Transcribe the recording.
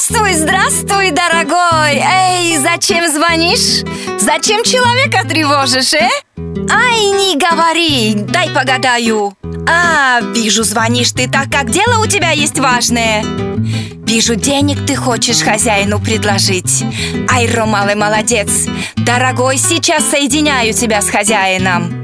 Здравствуй, здравствуй, дорогой. Эй, зачем звонишь? Зачем человека тревожишь, Ай, не говори, дай погадаю. Вижу, звонишь ты, так как дело у тебя есть важное. Вижу, денег ты хочешь хозяину предложить. Ай, Ромалый, молодец. Дорогой, сейчас соединяю тебя с хозяином.